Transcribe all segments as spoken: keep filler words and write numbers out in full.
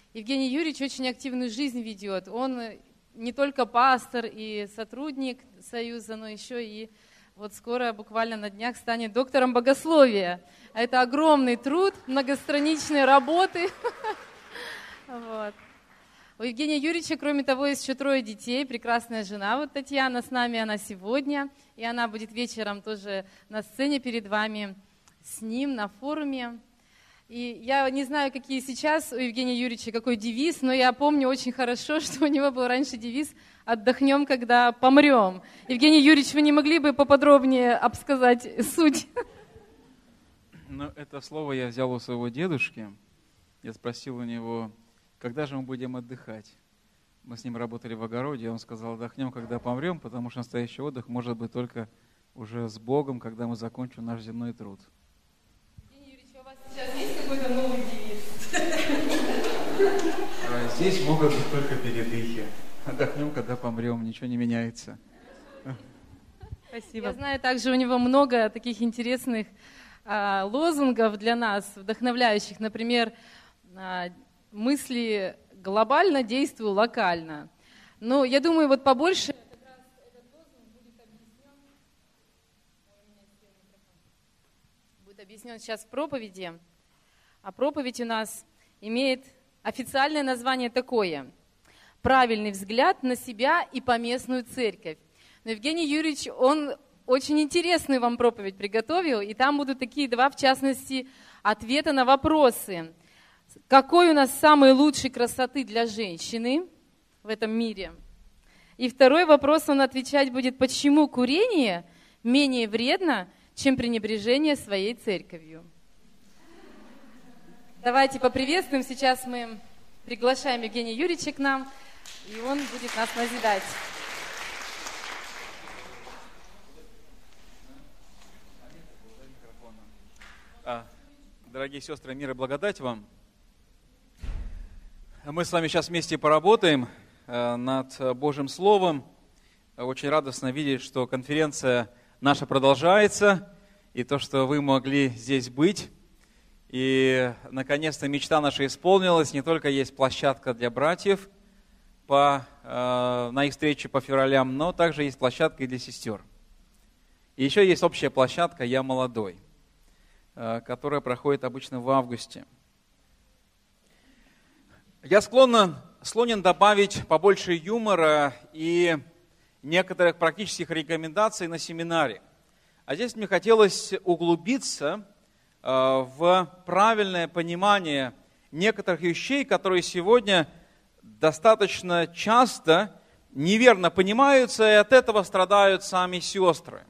Евгений Юрьевич очень активную жизнь ведет. Он не только пастор и сотрудник Союза, но еще и вот скоро, буквально на днях, станет доктором богословия. Это огромный труд, многостраничные работы. Вот. У Евгения Юрьевича, кроме того, есть еще трое детей, прекрасная жена, вот Татьяна с нами, она сегодня, и она будет вечером тоже на сцене перед вами с ним на форуме. И я не знаю, какие сейчас у Евгения Юрьевича, какой девиз, но я помню очень хорошо, что у него был раньше девиз «Отдохнем, когда помрем». Евгений Юрьевич, вы не могли бы поподробнее обсказать суть? Ну, это слово я взял у своего дедушки. Я спросил у него, когда же мы будем отдыхать. Мы с ним работали в огороде, и он сказал, отдохнем, когда помрем, потому что настоящий отдых может быть только уже с Богом, когда мы закончим наш земной труд. Евгений Юрьевич, у вас сейчас есть какой-то новый девиз? Здесь могут быть только передыхи. Отдохнем, когда помрем, ничего не меняется. Спасибо. Я знаю, также у него много таких интересных а, лозунгов для нас, вдохновляющих. Например, а, мысли глобально, действую локально. Но я думаю, вот побольше как раз этот лозунг будет объяснен, будет объяснен сейчас в проповеди. А проповедь у нас имеет официальное название такое: «Правильный взгляд на себя и поместную церковь». Но Евгений Юрьевич, он очень интересную вам проповедь приготовил, и там будут такие два, в частности, ответа на вопросы. Какой у нас самой лучшей красоты для женщины в этом мире? И второй вопрос он отвечать будет, почему курение менее вредно, чем пренебрежение своей церковью. Давайте поприветствуем. Сейчас мы приглашаем Евгения Юрьевича к нам, и он будет нас назидать. Дорогие сестры, мир и благодать вам. Мы с вами сейчас вместе поработаем над Божьим Словом. Очень радостно видеть, что конференция наша продолжается, и то, что вы могли здесь быть. И, наконец-то, мечта наша исполнилась. Не только есть площадка для братьев по, на их встрече по февралям, но также есть площадка и для сестер. И еще есть общая площадка «Я молодой», которая проходит обычно в августе. Я склонен, склонен добавить побольше юмора и некоторых практических рекомендаций на семинаре. А здесь мне хотелось углубиться в правильное понимание некоторых вещей, которые сегодня достаточно часто неверно понимаются, и от этого страдают сами сестры.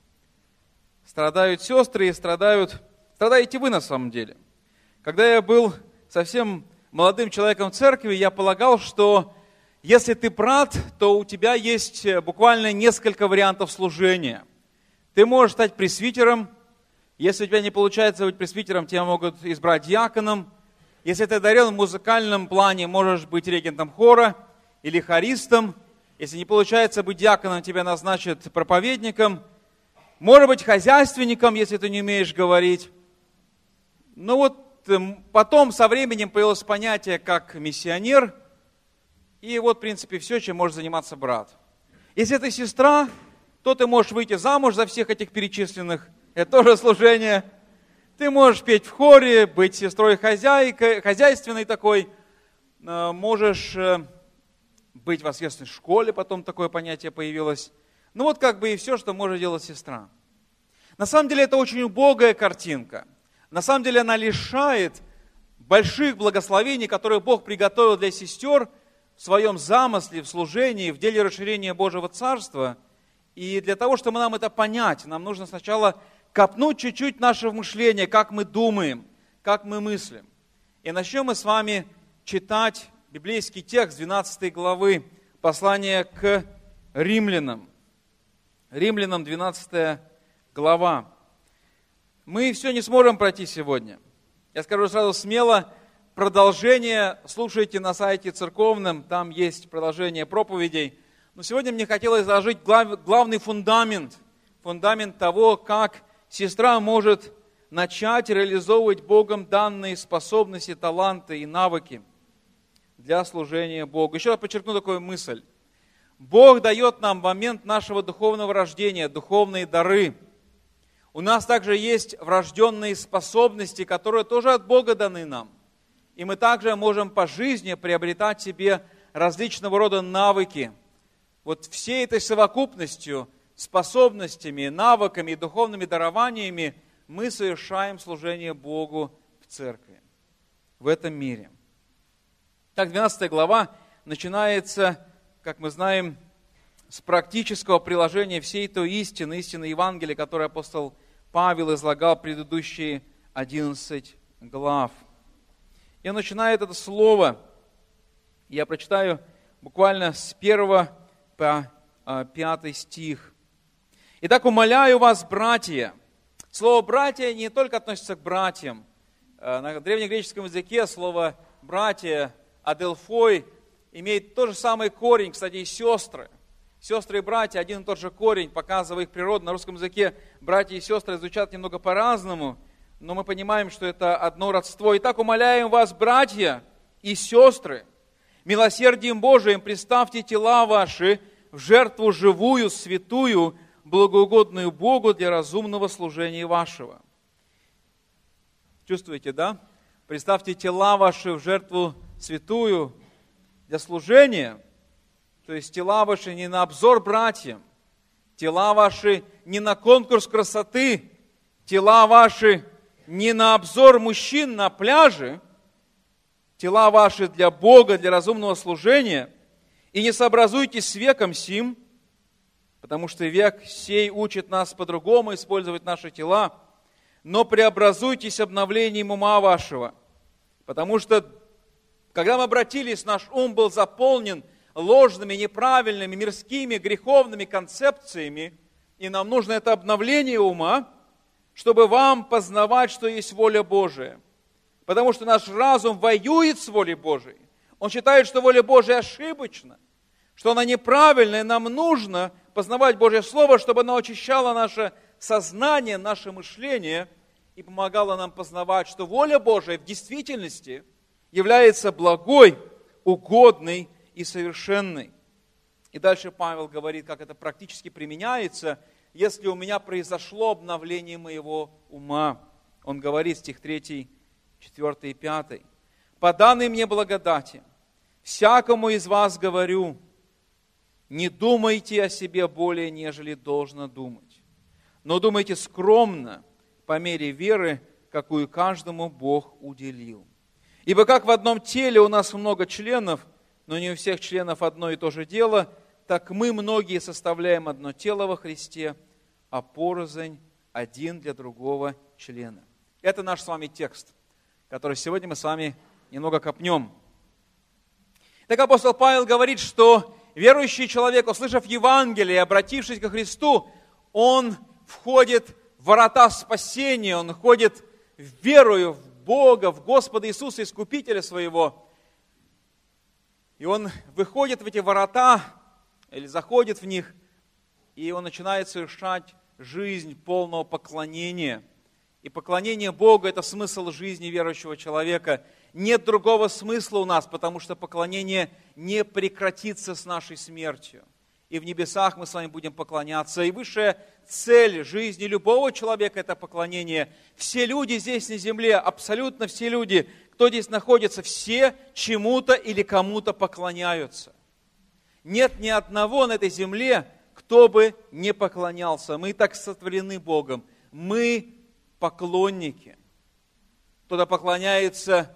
Страдают сестры и страдают, страдаете вы на самом деле. Когда я был совсем молодым человеком в церкви, я полагал, что если ты брат, то у тебя есть буквально несколько вариантов служения. Ты можешь стать пресвитером. Если у тебя не получается быть пресвитером, тебя могут избрать диаконом. Если ты одарен в музыкальном плане, можешь быть регентом хора или хористом. Если не получается быть диаконом, тебя назначат проповедником. Может быть хозяйственником, если ты не умеешь говорить. Ну вот потом со временем появилось понятие как миссионер. И вот, в принципе, все, чем может заниматься брат. Если ты сестра, то ты можешь выйти замуж за всех этих перечисленных. Это тоже служение. Ты можешь петь в хоре, быть сестрой-хозяйкой, хозяйственной такой. Можешь быть в воскресной школе, потом такое понятие появилось. Ну вот как бы и все, что может делать сестра. На самом деле это очень убогая картинка. На самом деле она лишает больших благословений, которые Бог приготовил для сестер в своем замысле, в служении, в деле расширения Божьего Царства. И для того, чтобы нам это понять, нам нужно сначала копнуть чуть-чуть наше мышление, как мы думаем, как мы мыслим. И начнем мы с вами читать библейский текст двенадцатой главы послания к римлянам. Римлянам двенадцатая глава. Мы все не сможем пройти сегодня. Я скажу сразу смело, продолжение слушайте на сайте церковном, там есть продолжение проповедей. Но сегодня мне хотелось изложить глав, главный фундамент, фундамент того, как сестра может начать реализовывать Богом данные способности, таланты и навыки. для служения Богу. Еще раз подчеркну такую мысль. Бог дает нам в момент нашего духовного рождения духовные дары. У нас также есть врожденные способности, которые тоже от Бога даны нам. И мы также можем по жизни приобретать себе различного рода навыки. Вот всей этой совокупностью, способностями, навыками и духовными дарованиями мы совершаем служение Богу в церкви, в этом мире. Так, двенадцатая глава начинается, как мы знаем, с практического приложения всей той истины, истины Евангелия, которую апостол Павел излагал в предыдущие одиннадцать глав. И он начинает это слово, я прочитаю буквально с первого по пятый стих. «Итак, умоляю вас, братья». Слово «братья» не только относится к братьям. На древнегреческом языке слово «братья», «аделфой» имеет тот же самый корень, кстати, и «сестры». Сестры и братья, один и тот же корень, показывая их природу. На русском языке братья и сестры звучат немного по-разному, но мы понимаем, что это одно родство. «Итак, умоляем вас, братья и сестры, милосердием Божиим представьте тела ваши в жертву живую, святую, благоугодную Богу для разумного служения вашего». Чувствуете, да? Представьте тела ваши в жертву святую для служения. То есть тела ваши не на обзор братьям, тела ваши не на конкурс красоты, тела ваши не на обзор мужчин на пляже, тела ваши для Бога, для разумного служения. И не сообразуйтесь с веком сим, потому что век сей учит нас по-другому использовать наши тела, но преобразуйтесь обновлением ума вашего. Потому что, когда мы обратились, наш ум был заполнен ложными, неправильными, мирскими, греховными концепциями, и нам нужно это обновление ума, чтобы вам познавать, что есть воля Божия. Потому что наш разум воюет с волей Божией. Он считает, что воля Божия ошибочна, что она неправильная, и нам нужно познавать Божье Слово, чтобы оно очищало наше сознание, наше мышление и помогало нам познавать, что воля Божия в действительности является благой, угодной и совершенной. И дальше Павел говорит, как это практически применяется, если у меня произошло обновление моего ума. Он говорит, стих третий, четвёртый и пятый. «По данной мне благодати, всякому из вас говорю, не думайте о себе более, нежели должно думать, но думайте скромно, по мере веры, какую каждому Бог уделил. Ибо как в одном теле у нас много членов, но не у всех членов одно и то же дело, так мы многие составляем одно тело во Христе, а порознь один для другого члена». Это наш с вами текст, который сегодня мы с вами немного копнем. Так апостол Павел говорит, что верующий человек, услышав Евангелие, обратившись ко Христу, он входит в ворота спасения, он входит в веру в Бога, в Господа Иисуса, Искупителя своего. И он выходит в эти ворота, или заходит в них, и он начинает совершать жизнь полного поклонения. И поклонение Богу – это смысл жизни верующего человека. Нет другого смысла у нас, потому что поклонение не прекратится с нашей смертью. И в небесах мы с вами будем поклоняться. И высшая цель жизни любого человека – это поклонение. Все люди здесь на земле, абсолютно все люди, кто здесь находится, все чему-то или кому-то поклоняются. Нет ни одного на этой земле, кто бы не поклонялся. Мы так сотворены Богом. Мы поклонники. Кто-то поклоняется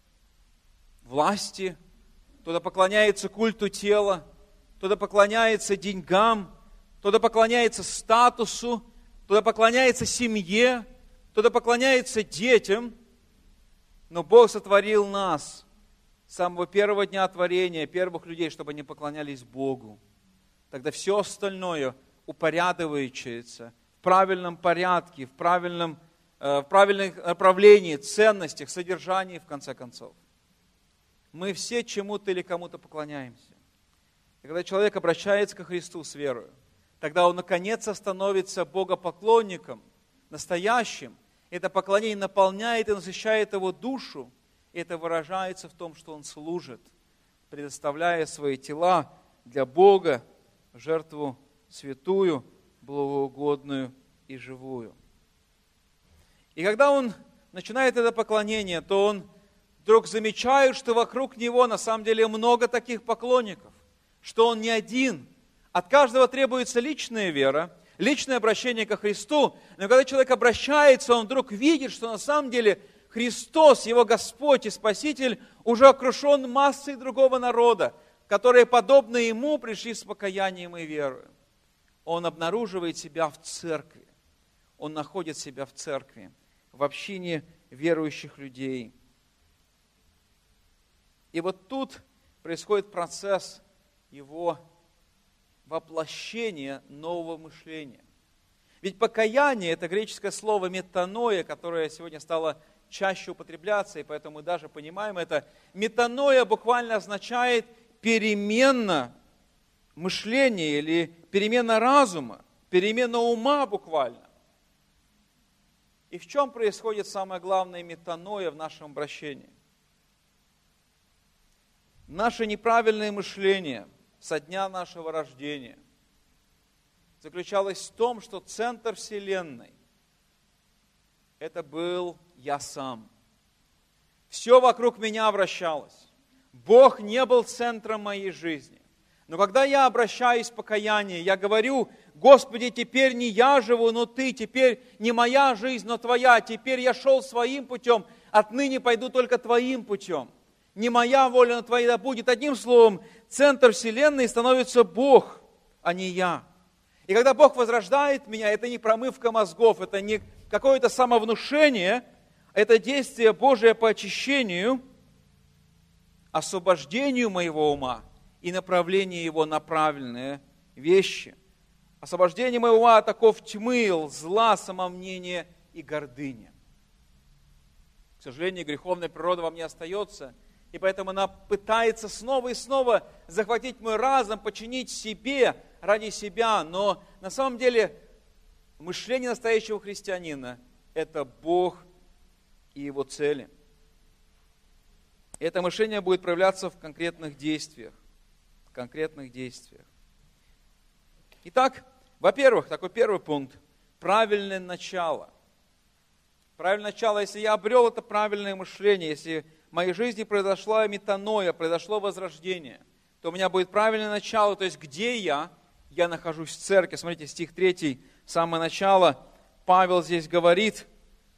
власти, кто-то поклоняется культу тела, кто-то поклоняется деньгам, кто-то поклоняется статусу, кто-то поклоняется семье, кто-то поклоняется детям. Но Бог сотворил нас с самого первого дня творения, первых людей, чтобы они поклонялись Богу. Тогда все остальное упорядочивается в правильном порядке, в правильном, в правильном направлении, ценностях, содержании, в конце концов. Мы все чему-то или кому-то поклоняемся. И когда человек обращается ко Христу с верою, тогда он наконец-то становится богопоклонником, настоящим. Это поклонение наполняет и насыщает его душу. И это выражается в том, что он служит. предоставляя свои тела для Бога в жертву святую, благоугодную и живую. И когда он начинает это поклонение, то он вдруг замечает, что вокруг него на самом деле много таких поклонников, что он не один. От каждого требуется личная вера, личное обращение ко Христу. Но когда человек обращается, он вдруг видит, что на самом деле Христос, его Господь и Спаситель, уже окружен массой другого народа, которые, подобно ему, пришли с покаянием и верою. Он обнаруживает себя в церкви. Он находит себя в церкви, в общине верующих людей. И вот тут происходит процесс его воплощения нового мышления. Ведь покаяние – это греческое слово метаноя, которое сегодня стало чаще употребляться, и поэтому мы даже понимаем это. Метаноя буквально означает перемена мышления или перемена разума, перемена ума буквально. И в чем происходит самое главное метаноя в нашем обращении? Наше неправильное мышление со дня нашего рождения заключалось в том, что центр Вселенной – это был я сам. Все вокруг меня вращалось. Бог не был центром моей жизни. Но когда я обращаюсь в покаяние, я говорю: Господи, теперь не я живу, но Ты, теперь не моя жизнь, но Твоя, теперь я шел своим путем, отныне пойду только Твоим путем. Не моя воля, но Твоя да будет. Одним словом, центр Вселенной становится Бог, а не я. И когда Бог возрождает меня, это не промывка мозгов, это не какое-то самовнушение, это действие Божие по очищению, освобождению моего ума и направлению его на правильные вещи. Освобождение моего ума от оков тьмы, зла, самомнения и гордыни. К сожалению, греховная природа во мне остается, и поэтому она пытается снова и снова захватить мой разум, подчинить себе, ради себя. Но на самом деле мышление настоящего христианина – это Бог и Его цели. И это мышление будет проявляться в конкретных действиях. В конкретных действиях. Итак, во-первых, такой первый пункт – правильное начало. Правильное начало, если я обрел это правильное мышление, если в моей жизни произошла метаноя, произошло возрождение, то у меня будет правильное начало, то есть где я? Я нахожусь в церкви. Смотрите, стих третий, самое начало, Павел здесь говорит: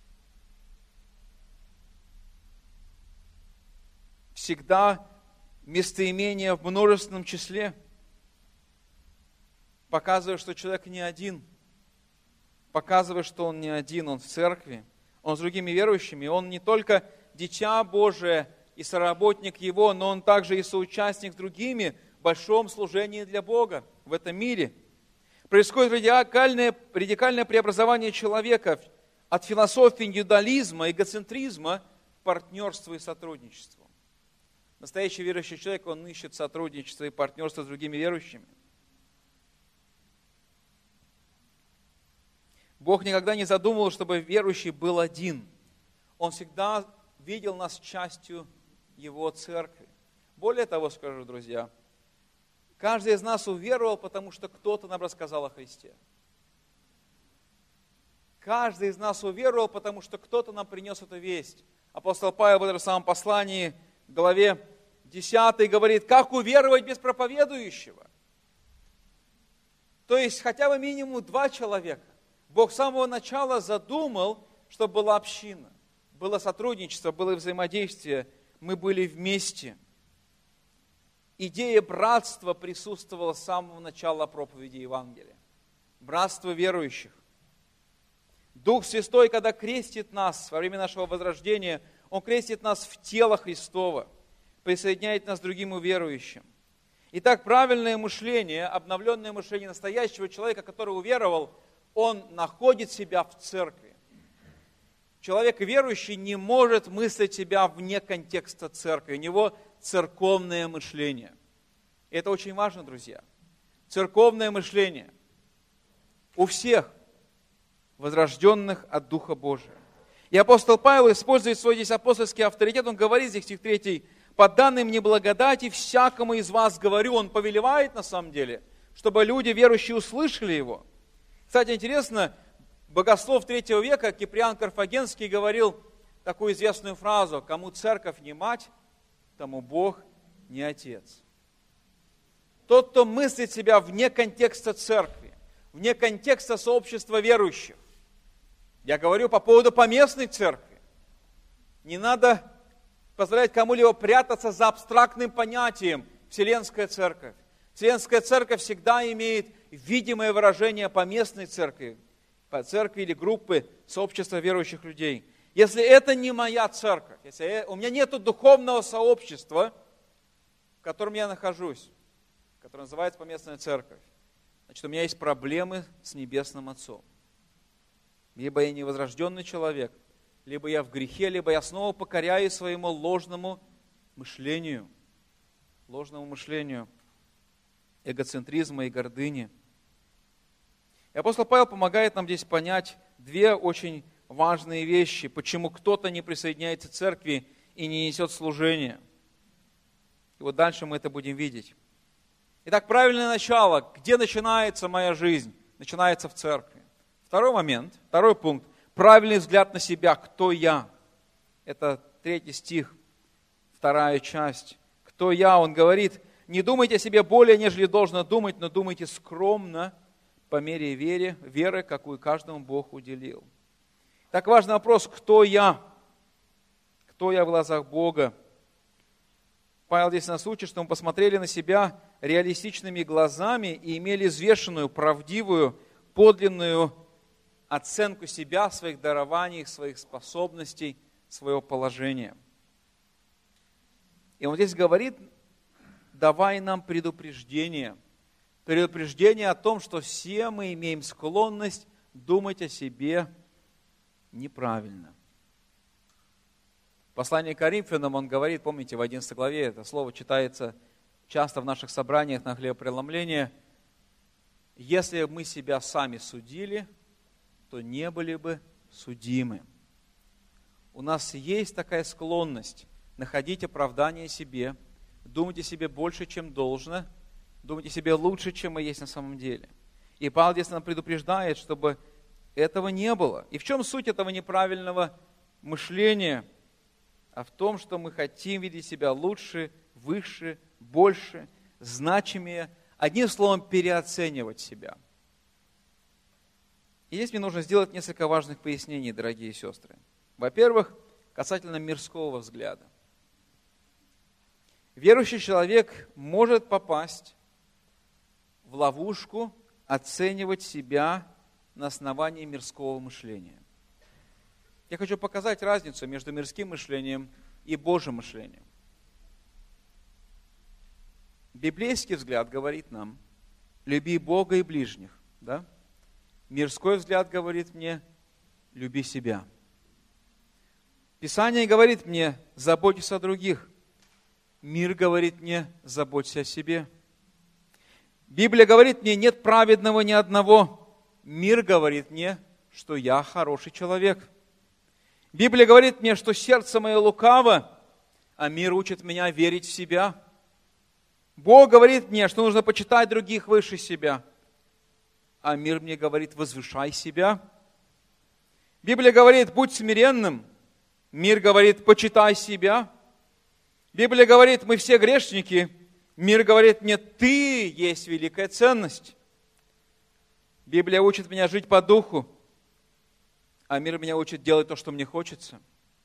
всегда местоимение в множественном числе, показывая, что человек не один, показывая, что он не один, он в церкви, он с другими верующими, он не только дитя Божие и соработник Его, но он также и соучастник с другими в большом служении для Бога в этом мире. Происходит радикальное, радикальное преобразование человека от философии индивидуализма, эгоцентризма к партнерству и сотрудничеству. Настоящий верующий человек, он ищет сотрудничество и партнерство с другими верующими. Бог никогда не задумывал, чтобы верующий был один. Он всегда видел нас частью Его церкви. Более того, скажу, друзья, каждый из нас уверовал, потому что кто-то нам рассказал о Христе. Каждый из нас уверовал, потому что кто-то нам принес эту весть. Апостол Павел в этом самом послании, в главе десятой, говорит: как уверовать без проповедующего? То есть хотя бы минимум два человека. Бог с самого начала задумал, чтобы была община, было сотрудничество, было взаимодействие, мы были вместе. Идея братства присутствовала с самого начала проповеди Евангелия. Братство верующих. Дух Святой, когда крестит нас во время нашего возрождения, Он крестит нас в тело Христово, присоединяет нас к другим верующим. Итак, правильное мышление, обновленное мышление настоящего человека, который уверовал, он находит себя в церкви. Человек верующий не может мыслить себя вне контекста церкви. У него церковное мышление. И это очень важно, друзья. Церковное мышление у всех возрожденных от Духа Божия. И апостол Павел использует свой здесь апостольский авторитет. Он говорит здесь, стих третий: по данной мне благодати всякому из вас говорю. Он повелевает на самом деле, чтобы люди верующие услышали его. Кстати, интересно, богослов третьего века Киприан Карфагенский говорил такую известную фразу: «Кому церковь не мать, тому Бог не отец». Тот, кто мыслит себя вне контекста церкви, вне контекста сообщества верующих. Я говорю по поводу поместной церкви. Не надо позволять кому-либо прятаться за абстрактным понятием «Вселенская церковь». Вселенская церковь всегда имеет видимое выражение поместной церкви, по церкви или группы сообщества верующих людей. Если это не моя церковь, если у меня нет духовного сообщества, в котором я нахожусь, которое называется поместная церковь, значит, у меня есть проблемы с Небесным Отцом. Либо я невозрожденный человек, либо я в грехе, либо я снова покоряюсь своему ложному мышлению, ложному мышлению эгоцентризма и гордыни. И апостол Павел помогает нам здесь понять две очень важные вещи, почему кто-то не присоединяется к церкви и не несет служение. И вот дальше мы это будем видеть. Итак, правильное начало. Где начинается моя жизнь? Начинается в церкви. Второй момент, второй пункт. Правильный взгляд на себя. Кто я? Это третий стих, вторая часть. Кто я? Он говорит: не думайте о себе более, нежели должно думать, но думайте скромно, по мере веры, веры, какую каждому Бог уделил. Так важный вопрос: кто я? Кто я в глазах Бога? Павел здесь нас учит, что мы посмотрели на себя реалистичными глазами и имели взвешенную, правдивую, подлинную оценку себя, своих дарований, своих способностей, своего положения. И он здесь говорит, давая нам предупреждение. Предупреждение о том, что все мы имеем склонность думать о себе неправильно. В послании к Коринфянам он говорит, помните, в одиннадцатой главе, это слово читается часто в наших собраниях на хлебопреломление: если мы себя сами судили, то не были бы судимы. У нас есть такая склонность находить оправдание себе, думать о себе больше, чем должно, думать о себе лучше, чем мы есть на самом деле. И Павел здесь нам предупреждает, чтобы этого не было. И в чем суть этого неправильного мышления? А в том, что мы хотим видеть себя лучше, выше, больше, значимее, одним словом, переоценивать себя. И здесь мне нужно сделать несколько важных пояснений, дорогие сестры. Во-первых, касательно мирского взгляда. Верующий человек может попасть в ловушку оценивать себя на основании мирского мышления. Я хочу показать разницу между мирским мышлением и Божьим мышлением. Библейский взгляд говорит нам: люби Бога и ближних. Да? Мирской взгляд говорит мне: люби себя. Писание говорит мне: заботься о других. Мир говорит мне: заботься о себе. Библия говорит мне: нет праведного ни одного. Мир говорит мне, что я хороший человек. Библия говорит мне, что сердце мое лукаво, а мир учит меня верить в себя. Бог говорит мне, что нужно почитать других выше себя, а мир мне говорит: возвышай себя. Библия говорит: будь смиренным, мир говорит: почитай себя. Библия говорит: мы все грешники, мир говорит мне: ты есть великая ценность. Библия учит меня жить по духу, а мир меня учит делать то, что мне хочется.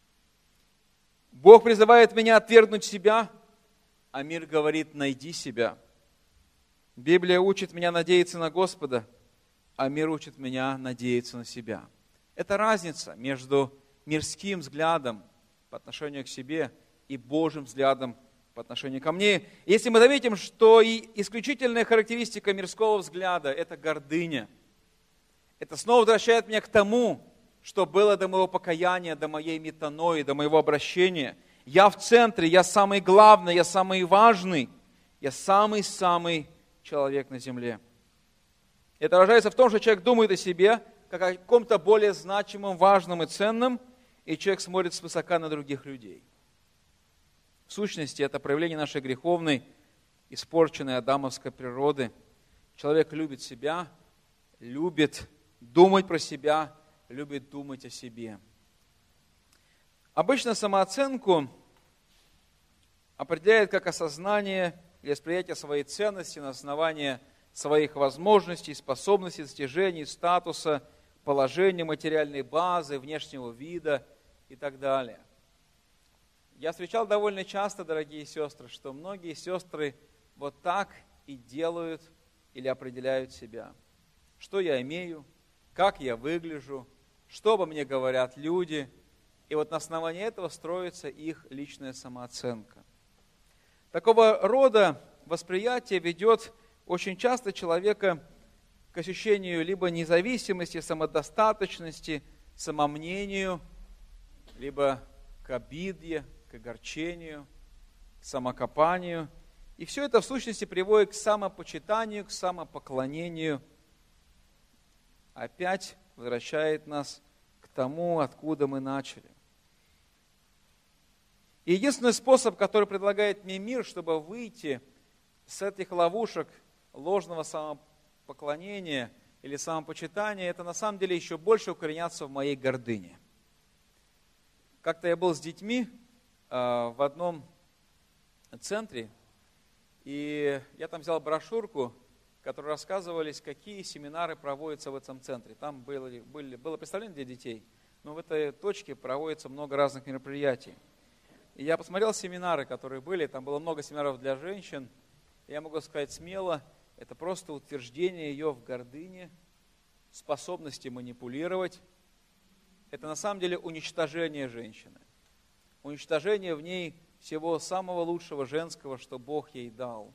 Бог призывает меня отвергнуть себя, а мир говорит: найди себя. Библия учит меня надеяться на Господа, а мир учит меня надеяться на себя. Это разница между мирским взглядом по отношению к себе и Божьим взглядом по отношению ко мне. Если мы заметим, что и исключительная характеристика мирского взгляда – это гордыня, это снова возвращает меня к тому, что было до моего покаяния, до моей метанои, до моего обращения. Я в центре, я самый главный, я самый важный, я самый-самый человек на земле. Это выражается в том, что человек думает о себе как о каком-то более значимом, важном и ценном, и человек смотрит свысока на других людей. В сущности, это проявление нашей греховной, испорченной адамовской природы. Человек любит себя, любит думать про себя, любит думать о себе. Обычно самооценку определяет как осознание или восприятие своей ценности на основании своих возможностей, способностей, достижений, статуса, положения, материальной базы, внешнего вида и так далее. Я встречал довольно часто, дорогие сестры, что многие сестры вот так и делают или определяют себя. Что я имею, как я выгляжу, что обо мне говорят люди. И вот на основании этого строится их личная самооценка. Такого рода восприятие ведет очень часто человека к ощущению либо независимости, самодостаточности, самомнению, либо к обиде, к огорчению, к самокопанию. И все это в сущности приводит к самопочитанию, к самопоклонению. Опять возвращает нас к тому, откуда мы начали. И единственный способ, который предлагает мне мир, чтобы выйти с этих ловушек ложного самопоклонения или самопочитания, это на самом деле еще больше укореняться в моей гордыне. Как-то я был с детьми э, в одном центре, и я там взял брошюрку, в которой рассказывались, какие семинары проводятся в этом центре. Там были, были, было представление для детей, но в этой точке проводится много разных мероприятий. И я посмотрел семинары, которые были, там было много семинаров для женщин. Я могу сказать смело, это просто утверждение ее в гордыне, способности манипулировать. Это на самом деле уничтожение женщины. Уничтожение в ней всего самого лучшего женского, что Бог ей дал.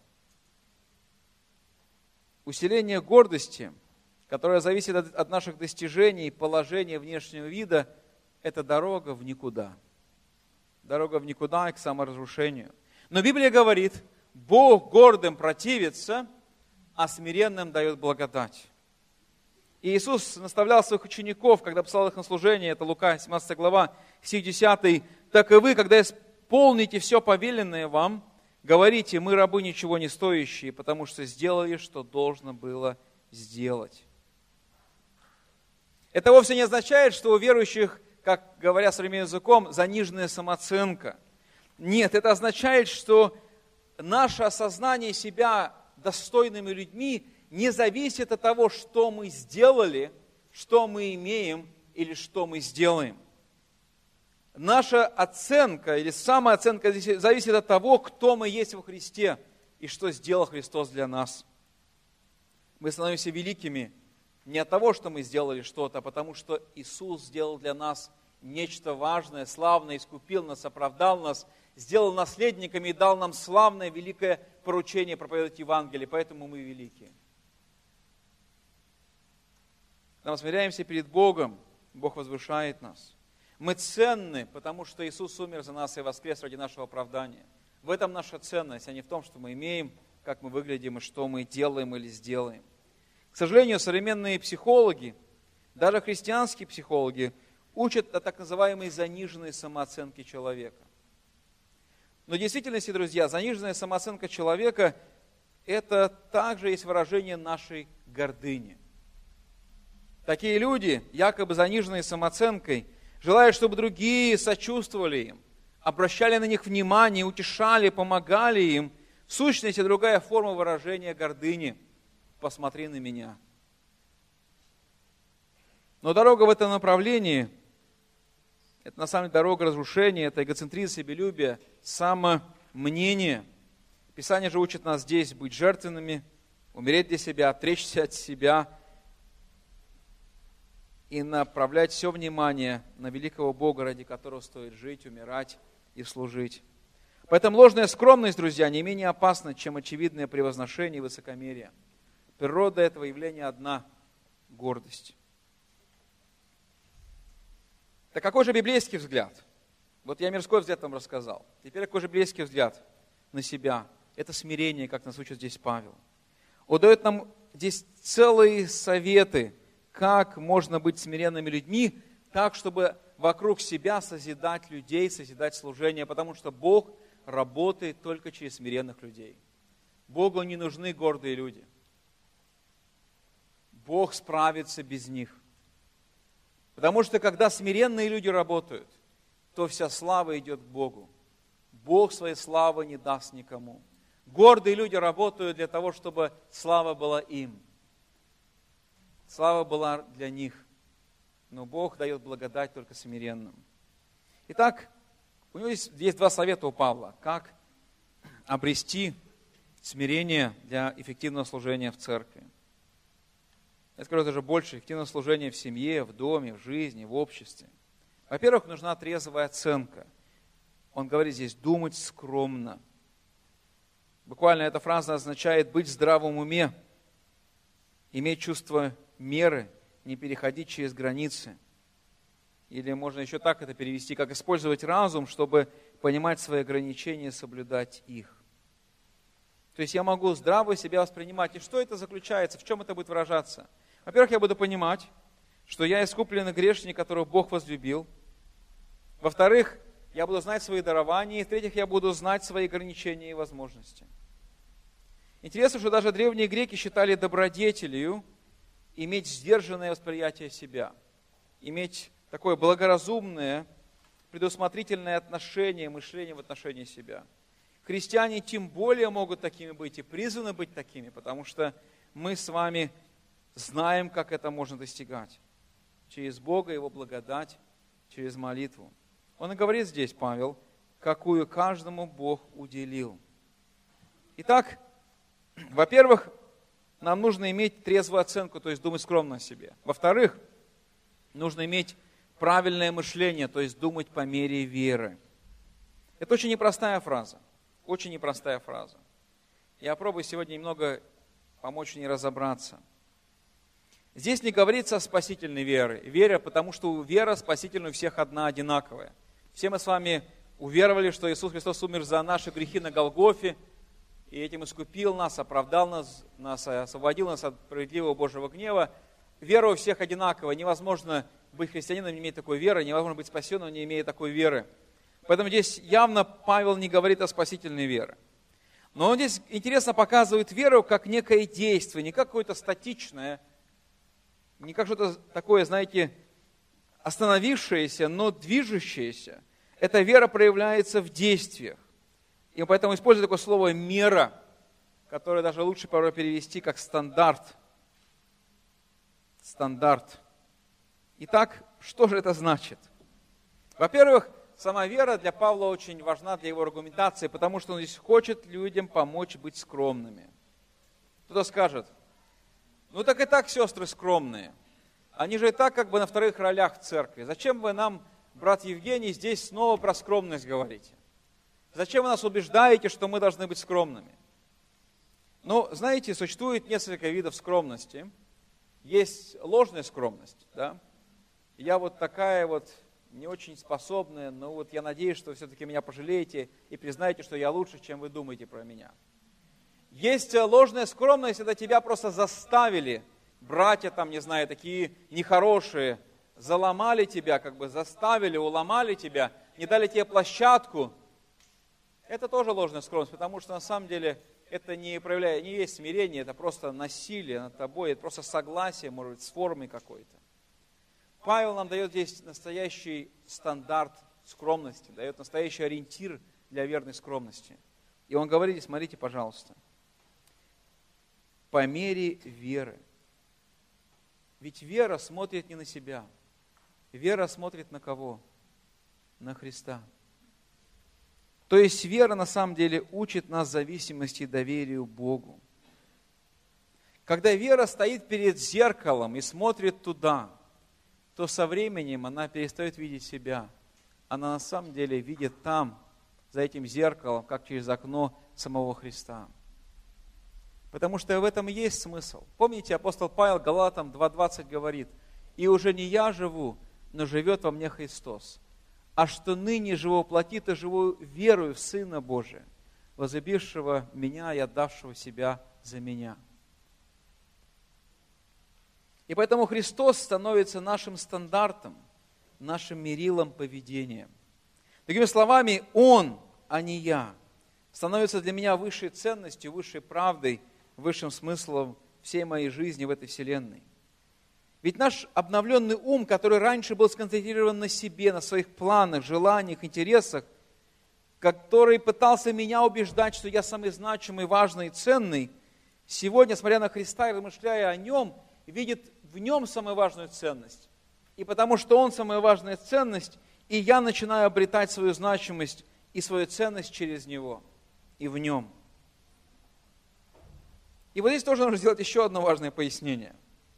Усиление гордости, которое зависит от, от наших достижений, положения внешнего вида, это дорога в никуда. Дорога в никуда и к саморазрушению. Но Библия говорит, Бог гордым противится, а смиренным дает благодать. И Иисус наставлял своих учеников, когда послал их на служение, это Лука, семнадцатая глава, стих десятый, «Так и вы, когда исполните все повеленное вам, говорите, мы рабы ничего не стоящие, потому что сделали, что должно было сделать». Это вовсе не означает, что у верующих, как говоря современным языком, заниженная самооценка. Нет, это означает, что наше осознание себя достойными людьми не зависит от того, что мы сделали, что мы имеем или что мы сделаем. Наша оценка или самооценка зависит от того, кто мы есть во Христе и что сделал Христос для нас. Мы становимся великими не от того, что мы сделали что-то, а потому что Иисус сделал для нас нечто важное, славное, искупил нас, оправдал нас, сделал наследниками и дал нам славное, великое поручение проповедовать Евангелие, поэтому мы великие. Когда мы смиряемся перед Богом, Бог возвышает нас. Мы ценны, потому что Иисус умер за нас и воскрес ради нашего оправдания. В этом наша ценность, а не в том, что мы имеем, как мы выглядим и что мы делаем или сделаем. К сожалению, современные психологи, даже христианские психологи, учат о так называемой заниженной самооценке человека. Но в действительности, друзья, заниженная самооценка человека – это также есть выражение нашей гордыни. Такие люди, якобы заниженные самооценкой, желают, чтобы другие сочувствовали им, обращали на них внимание, утешали, помогали им. В сущности, другая форма выражения гордыни. Посмотри на меня. Но дорога в этом направлении – это на самом деле дорога разрушения, это эгоцентризм, себелюбие, самомнение. Писание же учит нас здесь быть жертвенными, умереть для себя, отречься от себя и направлять все внимание на великого Бога, ради которого стоит жить, умирать и служить. Поэтому ложная скромность, друзья, не менее опасна, чем очевидное превозношение и высокомерие. Природа этого явления одна – гордость. Так какой же библейский взгляд? Вот я мирской взгляд вам рассказал. Теперь какой же библейский взгляд на себя? Это смирение, как нас учит здесь Павел. Он дает нам здесь целые советы, как можно быть смиренными людьми, так, чтобы вокруг себя созидать людей, созидать служение, потому что Бог работает только через смиренных людей. Богу не нужны гордые люди. Бог справится без них. Потому что когда смиренные люди работают, то вся слава идет к Богу. Бог своей славы не даст никому. Гордые люди работают для того, чтобы слава была им. Слава была для них. Но Бог дает благодать только смиренным. Итак, у него есть, есть два совета у Павла. Как обрести смирение для эффективного служения в церкви. Я скажу даже больше, эффективного служения в семье, в доме, в жизни, в обществе. Во-первых, нужна трезвая оценка. Он говорит здесь «думать скромно». Буквально эта фраза означает быть в здравом уме, иметь чувство меры, не переходить через границы. Или можно еще так это перевести, как использовать разум, чтобы понимать свои ограничения и соблюдать их. То есть я могу здраво себя воспринимать. И что это заключается? В чем это будет выражаться? Во-первых, я буду понимать, что я искупленный грешник, которого Бог возлюбил. Во-вторых, я буду знать свои дарования. И в-третьих, я буду знать свои ограничения и возможности. Интересно, что даже древние греки считали добродетелью иметь сдержанное восприятие себя, иметь такое благоразумное, предусмотрительное отношение, мышление в отношении себя. Христиане тем более могут такими быть и призваны быть такими, потому что мы с вами знаем, как это можно достигать. Через Бога, Его благодать, через молитву. Он и говорит здесь, Павел, какую каждому Бог уделил. Итак, во-первых, нам нужно иметь трезвую оценку, то есть думать скромно о себе. Во-вторых, нужно иметь правильное мышление, то есть думать по мере веры. Это очень непростая фраза. Очень непростая фраза. Я пробую сегодня немного помочь в ней разобраться. Здесь не говорится о спасительной вере. Вере, потому что вера спасительная у всех одна, одинаковая. Все мы с вами уверовали, что Иисус Христос умер за наши грехи на Голгофе, и этим искупил нас, оправдал нас, нас, освободил нас от справедливого Божьего гнева. Вера у всех одинаковая. Невозможно быть христианином, не иметь такой веры, невозможно быть спасенным, не имея такой веры. Поэтому здесь явно Павел не говорит о спасительной вере. Но он здесь интересно показывает веру как некое действие, не как какое-то статичное, не как что-то такое, знаете, остановившееся, но движущееся. Эта вера проявляется в действиях. И поэтому использует такое слово «мера», которое даже лучше порой перевести как «стандарт». Стандарт. Итак, что же это значит? Во-первых, сама вера для Павла очень важна для его аргументации, потому что он здесь хочет людям помочь быть скромными. Кто-то скажет, ну так и так сестры скромные. Они же и так как бы на вторых ролях в церкви. Зачем вы нам, брат Евгений, здесь снова про скромность говорите? Зачем вы нас убеждаете, что мы должны быть скромными? Ну, знаете, существует несколько видов скромности. Есть ложная скромность, да? Я вот такая вот не очень способная, но вот я надеюсь, что все-таки меня пожалеете и признаете, что я лучше, чем вы думаете про меня. Есть ложная скромность, это тебя просто заставили, братья там, не знаю, такие нехорошие, заломали тебя, как бы заставили, уломали тебя, не дали тебе площадку. Это тоже ложная скромность, потому что на самом деле это не проявляет, не есть смирение, это просто насилие над тобой, это просто согласие, может быть, с формой какой-то. Павел нам дает здесь настоящий стандарт скромности, дает настоящий ориентир для верной скромности. И он говорит, смотрите, пожалуйста, по мере веры. Ведь вера смотрит не на себя. Вера смотрит на кого? На Христа. То есть вера на самом деле учит нас зависимости и доверию Богу. Когда вера стоит перед зеркалом и смотрит туда, то со временем она перестает видеть себя. Она на самом деле видит там, за этим зеркалом, как через окно самого Христа. Потому что в этом и есть смысл. Помните, апостол Павел Галатам два двадцать говорит, «И уже не я живу, но живет во мне Христос. А что ныне живу во плоти, то живу верою в Сына Божия, возлюбившего меня и отдавшего себя за меня». И поэтому Христос становится нашим стандартом, нашим мерилом поведения. Другими словами, Он, а не я. становится для меня высшей ценностью, высшей правдой, высшим смыслом всей моей жизни в этой вселенной. Ведь наш обновленный ум, который раньше был сконцентрирован на себе, на своих планах, желаниях, интересах, который пытался меня убеждать, что я самый значимый, важный и ценный, сегодня, смотря на Христа и размышляя о Нем, видит в Нем самую важную ценность. И потому что Он самая важная ценность, и я начинаю обретать свою значимость и свою ценность через Него и в Нем. И вот здесь тоже нужно сделать еще одно важное пояснение.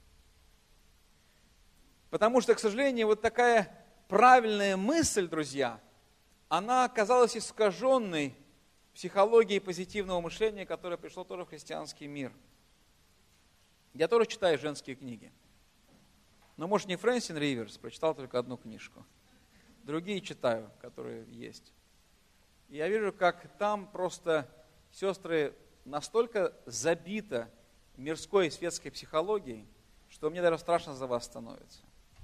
Потому что, к сожалению, вот такая правильная мысль, друзья, она оказалась искаженной психологией позитивного мышления, которое пришло тоже в христианский мир. Я тоже читаю женские книги. Но, может, не Фрэнсин Риверс, прочитал только одну книжку. Другие читаю, которые есть. И я вижу, как там просто сестры настолько забиты мирской и светской психологией, что мне даже страшно за вас становится.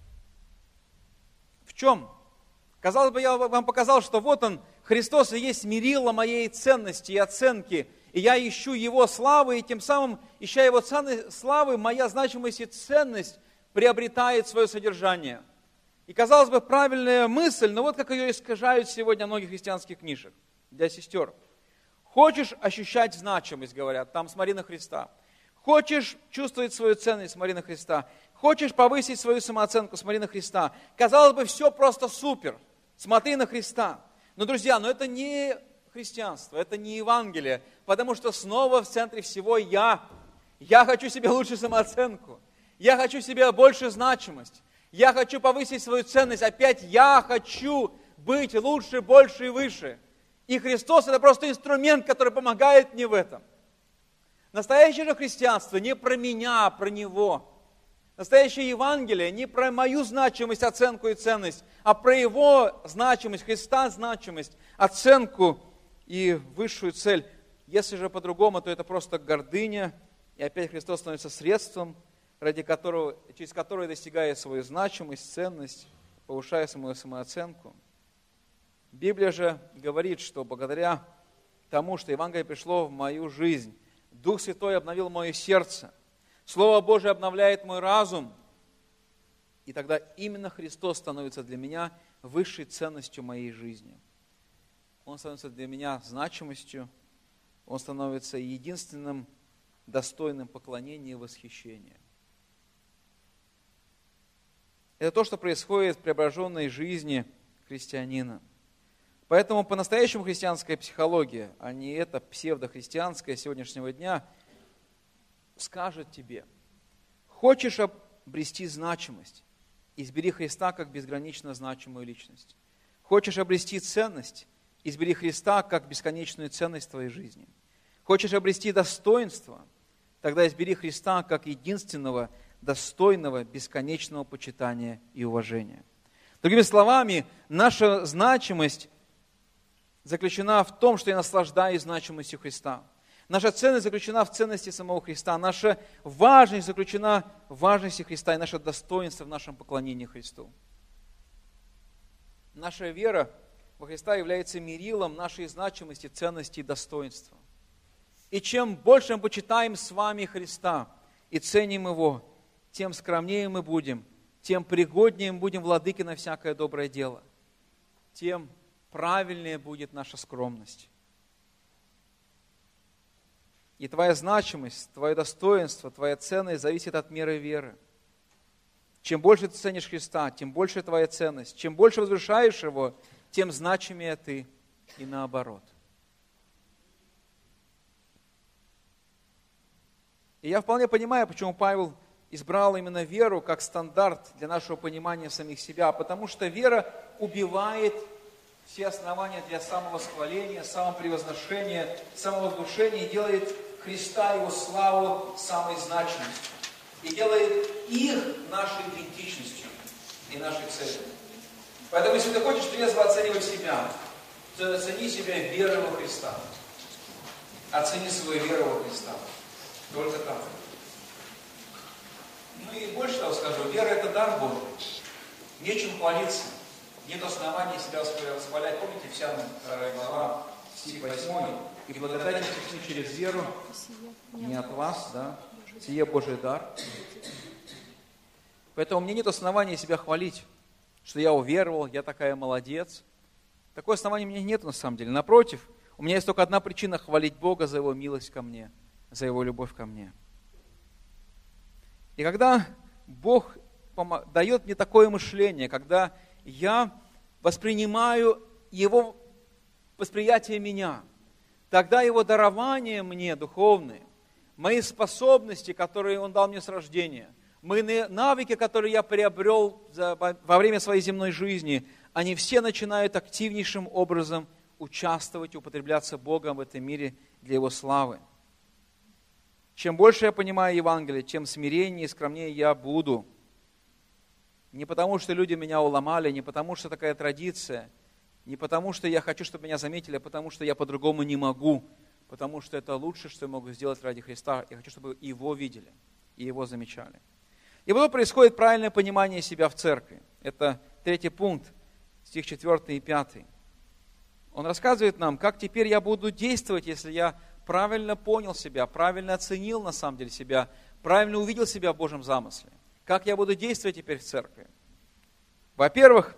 В чем? Казалось бы, я вам показал, что вот он, Христос и есть мерило моей ценности и оценки, и я ищу Его славы, и тем самым, ища Его славы, моя значимость и ценность приобретает свое содержание. И, казалось бы, правильная мысль, но вот как ее искажают сегодня многих христианских книжек для сестер. Хочешь ощущать значимость, говорят, там смотри на Христа. Хочешь чувствовать свою ценность, смотри на Христа. Хочешь повысить свою самооценку, смотри на Христа. Казалось бы, все просто супер. Смотри на Христа. Но, друзья, но это не христианство, это не Евангелие, потому что снова в центре всего я. Я хочу себе лучшую самооценку. Я хочу себе большую значимость. Я хочу повысить свою ценность. Опять я хочу быть лучше, больше и выше. И Христос – это просто инструмент, который помогает мне в этом. Настоящее же христианство не про меня, а про Него. Настоящее Евангелие не про мою значимость, оценку и ценность, а про Его значимость, Христа значимость, оценку и высшую цель. Если же по-другому, то это просто гордыня, и опять Христос становится средством, ради которого, через которое я достигаю свою значимость, ценность, повышая свою самооценку. Библия же говорит, что благодаря тому, что Евангелие пришло в мою жизнь, Дух Святой обновил мое сердце, Слово Божие обновляет мой разум, и тогда именно Христос становится для меня высшей ценностью моей жизни. Он становится для меня значимостью, Он становится единственным достойным поклонения и восхищения. Это то, что происходит в преображенной жизни христианина. Поэтому по-настоящему христианская психология, а не эта псевдохристианская сегодняшнего дня, скажет тебе: хочешь обрести значимость, избери Христа как безгранично значимую личность. Хочешь обрести ценность, избери Христа как бесконечную ценность твоей жизни. Хочешь обрести достоинство, тогда избери Христа как единственного достойного бесконечного почитания и уважения. Другими словами, наша значимость заключена в том, что я наслаждаюсь значимостью Христа. Наша ценность заключена в ценности самого Христа. Наша важность заключена в важности Христа и наше достоинство в нашем поклонении Христу. Наша вера во Христа является мерилом нашей значимости, ценности и достоинства. И чем больше мы почитаем с вами Христа и ценим Его, тем скромнее мы будем, тем пригоднее мы будем владыки на всякое доброе дело, тем правильнее будет наша скромность. И твоя значимость, твое достоинство, твоя ценность зависит от меры веры. Чем больше ты ценишь Христа, тем больше твоя ценность. Чем больше возвышаешь Его, тем значимее ты и наоборот. И я вполне понимаю, почему Павел избрал именно веру как стандарт для нашего понимания самих себя, потому что вера убивает все основания для самовосхваления, самопревозношения, самовозвышения и делает Христа и Его славу самой значимостью. И делает их нашей идентичностью и нашей целью. Поэтому, если ты хочешь трезво оценивать себя, то оцени себя верой во Христа. Оцени свою веру во Христа. Только так. Ну и больше того скажу, вера – это дар Божий. Нечем хвалиться. Нет оснований себя восхвалять. Помните, вся вторая глава, стих восьмой. и благодать спасены через веру, не от вас, да, сие Божий дар. Поэтому мне нет основания себя хвалить, что я уверовал, я такая молодец. Такое основания у меня нет на самом деле. Напротив, у меня есть только одна причина хвалить Бога за Его милость ко мне, за Его любовь ко мне. И когда Бог дает мне такое мышление, когда я воспринимаю Его восприятие меня, тогда Его дарование мне духовные, мои способности, которые Он дал мне с рождения, мои навыки, которые я приобрел во время своей земной жизни, они все начинают активнейшим образом участвовать, употребляться Богом в этом мире для Его славы. Чем больше я понимаю Евангелие, тем смиреннее и скромнее я буду. Не потому, что люди меня уломали, не потому, что такая традиция, не потому, что я хочу, чтобы меня заметили, а потому, что я по-другому не могу, потому что это лучшее, что я могу сделать ради Христа. Я хочу, чтобы Его видели и Его замечали. И вот происходит правильное понимание себя в церкви. Это третий пункт, стих четвёртый и пятый. Он рассказывает нам, как теперь я буду действовать, если я правильно понял себя, правильно оценил на самом деле себя, правильно увидел себя в Божьем замысле. Как я буду действовать теперь в церкви? Во-первых,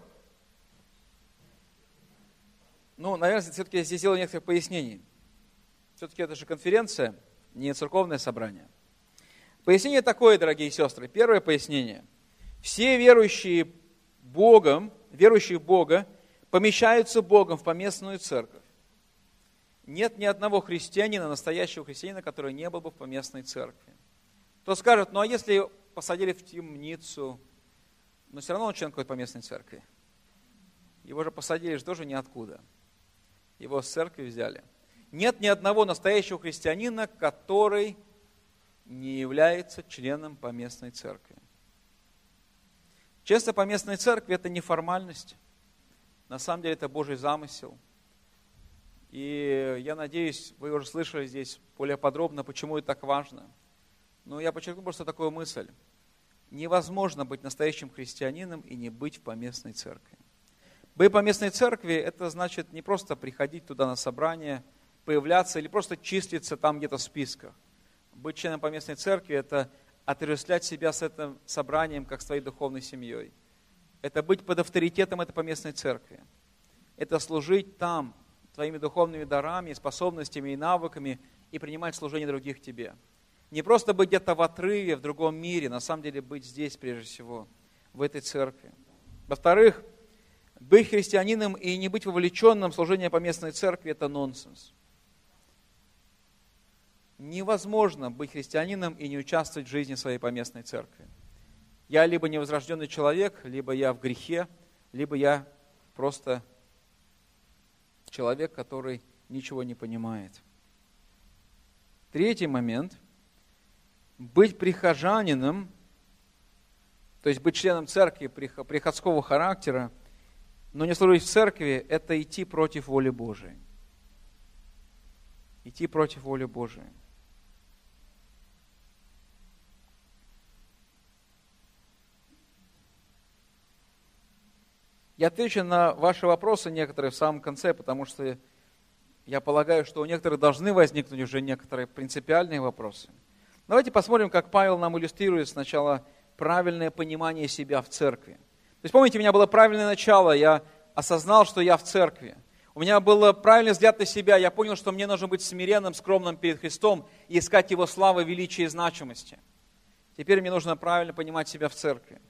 ну, наверное, все-таки я здесь сделаю несколько пояснений. Все-таки это же конференция, не церковное собрание. Пояснение такое, дорогие сестры. Первое пояснение. Все верующие Богом, верующие в Бога, помещаются Богом в поместную церковь. Нет ни одного христианина, настоящего христианина, который не был бы в поместной церкви. Кто скажет, ну а если посадили в темницу, но все равно он член какой-то поместной церкви. Его же посадили же тоже ниоткуда. Его с церкви взяли. Нет ни одного настоящего христианина, который не является членом поместной церкви. Членство поместной церкви – это не формальность. На самом деле это Божий замысел. И я надеюсь, вы уже слышали здесь более подробно, почему это так важно. Но я подчеркну просто такую мысль. Невозможно быть настоящим христианином и не быть в поместной церкви. Быть в поместной церкви – это значит не просто приходить туда на собрание, появляться или просто числиться там где-то в списках. Быть членом поместной церкви – это отождествлять себя с этим собранием, как с твоей духовной семьей. Это быть под авторитетом этой поместной церкви. Это служить там твоими духовными дарами, способностями и навыками и принимать служение других тебе. Не просто быть где-то в отрыве, в другом мире, на самом деле быть здесь прежде всего, в этой церкви. Во-вторых, быть христианином и не быть вовлеченным в служение поместной церкви – это нонсенс. Невозможно быть христианином и не участвовать в жизни своей поместной церкви. Я либо невозрожденный человек, либо я в грехе, либо я просто человек, который ничего не понимает. Третий момент. Быть прихожанином, то есть быть членом церкви приходского характера, но не служить в церкви, это идти против воли Божией. Идти против воли Божией. Я отвечу на ваши вопросы некоторые в самом конце, потому что я полагаю, что у некоторых должны возникнуть уже некоторые принципиальные вопросы. Давайте посмотрим, как Павел нам иллюстрирует сначала правильное понимание себя в церкви. То есть, помните, у меня было правильное начало, я осознал, что я в церкви. У меня был правильный взгляд на себя, я понял, что мне нужно быть смиренным, скромным перед Христом и искать Его славы, величия и значимости. Теперь мне нужно правильно понимать себя в церкви.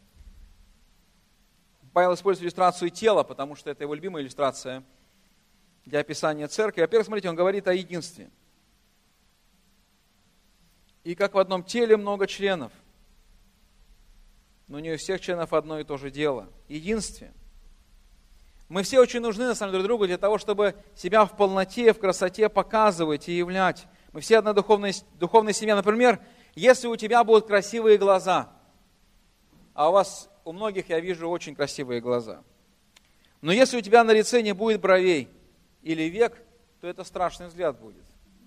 Павел использует иллюстрацию тела, потому что это его любимая иллюстрация для описания церкви. Во-первых, смотрите, он говорит о единстве. И как в одном теле много членов, но не у всех членов одно и то же дело. Единстве. Мы все очень нужны, на самом деле, друг другу для того, чтобы себя в полноте, в красоте показывать и являть. Мы все одна духовная, духовная семья. Например, если у тебя будут красивые глаза, а у вас, у многих, я вижу, очень красивые глаза. Но если у тебя на лице не будет бровей или век, то это страшный взгляд будет.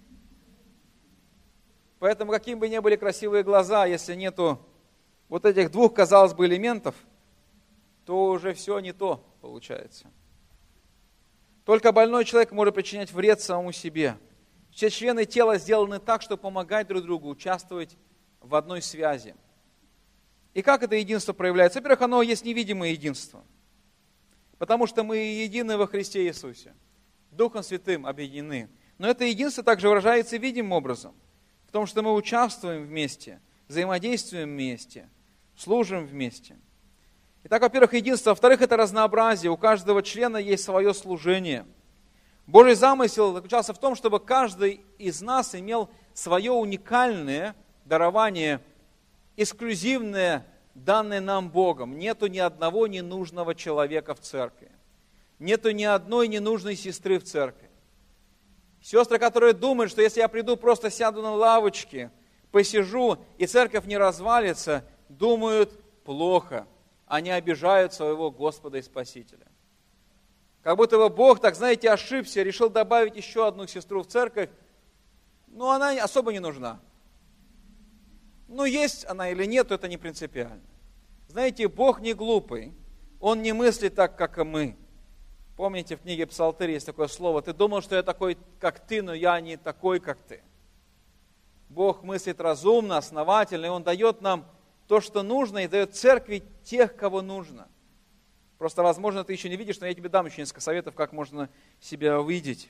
Поэтому, каким бы ни были красивые глаза, если нету вот этих двух, казалось бы, элементов, то уже все не то получается. Только больной человек может причинять вред самому себе. Все члены тела сделаны так, чтобы помогать друг другу, участвовать в одной связи. И как это единство проявляется? Во-первых, оно есть невидимое единство. Потому что мы едины во Христе Иисусе. Духом Святым объединены. Но это единство также выражается видимым образом. В том, что мы участвуем вместе, взаимодействуем вместе, служим вместе. Итак, во-первых, единство. Во-вторых, это разнообразие. У каждого члена есть свое служение. Божий замысел заключался в том, чтобы каждый из нас имел свое уникальное дарование, эксклюзивное, данное нам Богом. Нету ни одного ненужного человека в церкви. Нету ни одной ненужной сестры в церкви. Сестры, которые думают, что если я приду, просто сяду на лавочке, посижу, и церковь не развалится, думают плохо. Они обижают своего Господа и Спасителя. Как будто бы Бог, так знаете, ошибся, решил добавить еще одну сестру в церковь, но она особо не нужна. Ну, есть она или нет, это не принципиально. Знаете, Бог не глупый, Он не мыслит так, как и мы. Помните, в книге Псалтырь есть такое слово: «Ты думал, что я такой, как ты, но я не такой, как ты». Бог мыслит разумно, основательно, и Он дает нам то, что нужно, и дает церкви тех, кого нужно. Просто, возможно, ты еще не видишь, но я тебе дам еще несколько советов, как можно себя увидеть.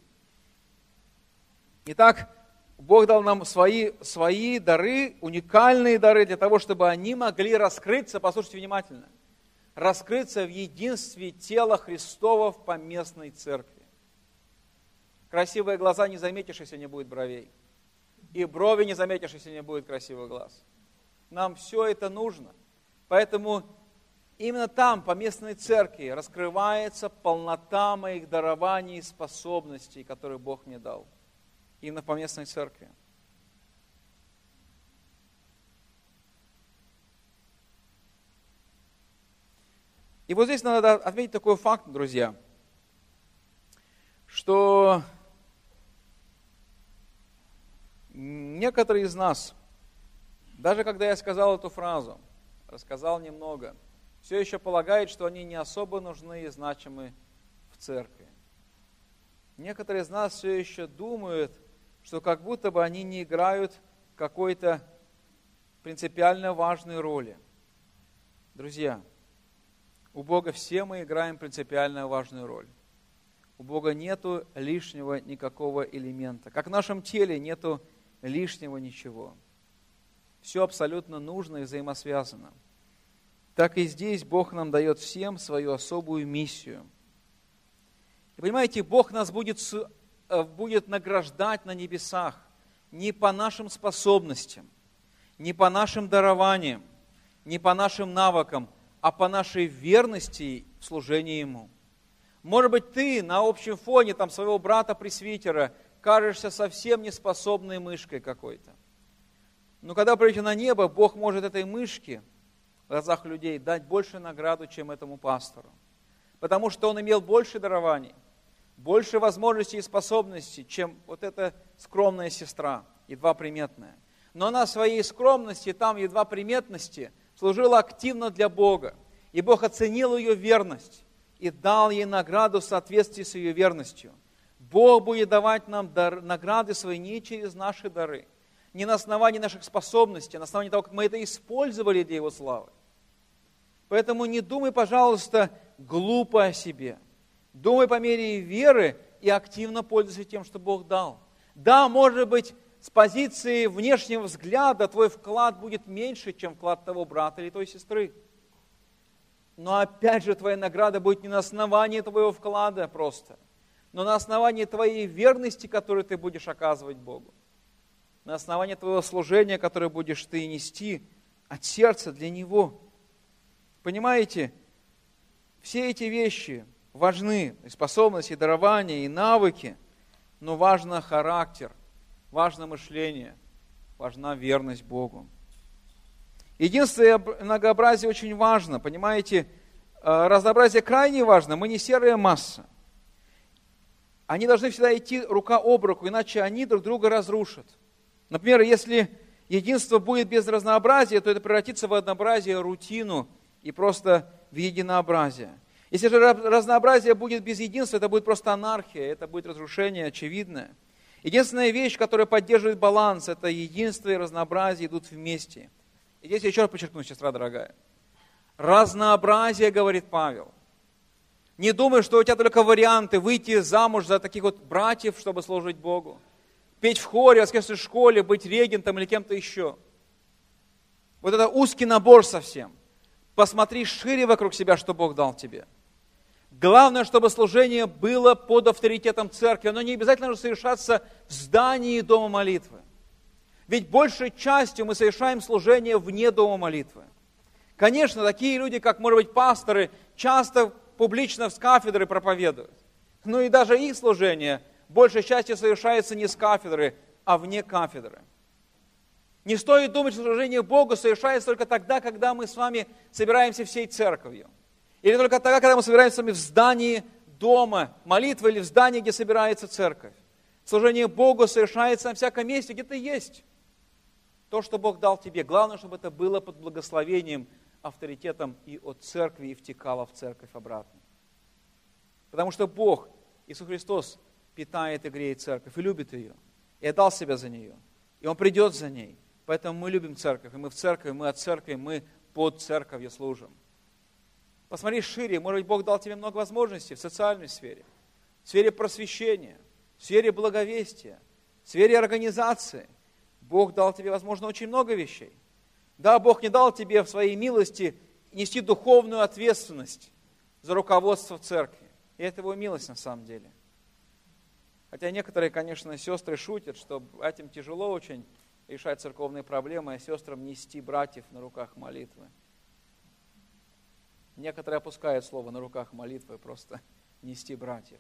Итак, Бог дал нам свои, свои дары, уникальные дары, для того, чтобы они могли раскрыться, послушайте внимательно, раскрыться в единстве тела Христова в поместной церкви. Красивые глаза не заметишь, если не будет бровей. И брови не заметишь, если не будет красивых глаз. Нам все это нужно. Поэтому именно там, по местной церкви, раскрывается полнота моих дарований и способностей, которые Бог мне дал. Именно по местной церкви. И вот здесь надо отметить такой факт, друзья, что некоторые из нас, даже когда я сказал эту фразу, рассказал немного, все еще полагают, что они не особо нужны и значимы в церкви. Некоторые из нас все еще думают, что как будто бы они не играют какой-то принципиально важной роли. Друзья, у Бога все мы играем принципиально важную роль. У Бога нету лишнего никакого элемента. Как в нашем теле нету лишнего ничего. Все абсолютно нужно и взаимосвязано. Так и здесь Бог нам дает всем свою особую миссию. И понимаете, Бог нас будет, будет награждать на небесах не по нашим способностям, не по нашим дарованиям, не по нашим навыкам, а по нашей верности в служении Ему. Может быть, ты на общем фоне там, своего брата-пресвитера кажешься совсем неспособной мышкой какой-то. Но когда придете на небо, Бог может этой мышке в глазах людей дать больше награду, чем этому пастору. Потому что он имел больше дарований, больше возможностей и способностей, чем вот эта скромная сестра, едва приметная. Но она в своей скромности, там едва приметности, служила активно для Бога. И Бог оценил ее верность и дал ей награду в соответствии с ее верностью. Бог будет давать нам дар, награды свои не через наши дары, не на основании наших способностей, а на основании того, как мы это использовали для Его славы. Поэтому не думай, пожалуйста, глупо о себе. Думай по мере веры и активно пользуйся тем, что Бог дал. Да, может быть, с позиции внешнего взгляда твой вклад будет меньше, чем вклад того брата или той сестры. Но опять же, твоя награда будет не на основании твоего вклада просто, но на основании твоей верности, которую ты будешь оказывать Богу. На основании твоего служения, которое будешь ты нести от сердца для Него. Понимаете, все эти вещи важны, и способности, и дарования, и навыки, но важно характер, важно мышление, важна верность Богу. Единство и многообразие очень важно, понимаете, разнообразие крайне важно, мы не серая масса. Они должны всегда идти рука об руку, иначе они друг друга разрушат. Например, если единство будет без разнообразия, то это превратится в однообразие, рутину и просто в единообразие. Если же разнообразие будет без единства, это будет просто анархия, это будет разрушение очевидное. Единственная вещь, которая поддерживает баланс, это единство и разнообразие идут вместе. И здесь я еще раз подчеркну, сестра дорогая. Разнообразие, говорит Павел. Не думай, что у тебя только варианты выйти замуж за таких вот братьев, чтобы служить Богу. Петь в хоре, в воскресной школе, быть регентом или кем-то еще. Вот это узкий набор совсем. Посмотри шире вокруг себя, что Бог дал тебе. Главное, чтобы служение было под авторитетом церкви. Оно не обязательно должно совершаться в здании дома молитвы. Ведь большей частью мы совершаем служение вне дома молитвы. Конечно, такие люди, как, может быть, пасторы, часто публично с кафедры проповедуют. Но и даже их служение большей частью совершается не с кафедры, а вне кафедры. Не стоит думать, что служение Богу совершается только тогда, когда мы с вами собираемся всей церковью. Или только тогда, когда мы собираемся с вами в здании дома молитвы или в здании, где собирается церковь. Служение Богу совершается на всяком месте, где ты есть. То, что Бог дал тебе. Главное, чтобы это было под благословением, авторитетом и от церкви, и втекало в церковь обратно. Потому что Бог, Иисус Христос, питает и греет церковь, и любит ее, и отдал себя за нее. И Он придет за ней. Поэтому мы любим церковь, и мы в церкви, мы от церкви, мы под церковью служим. Посмотри шире, может быть, Бог дал тебе много возможностей в социальной сфере, в сфере просвещения, в сфере благовестия, в сфере организации. Бог дал тебе, возможно, очень много вещей. Да, Бог не дал тебе в своей милости нести духовную ответственность за руководство в церкви. И это Его милость на самом деле. Хотя некоторые, конечно, сестры шутят, что этим тяжело очень решать церковные проблемы, а сестрам нести братьев на руках молитвы. Некоторые опускают слово «на руках молитвы», просто нести братьев.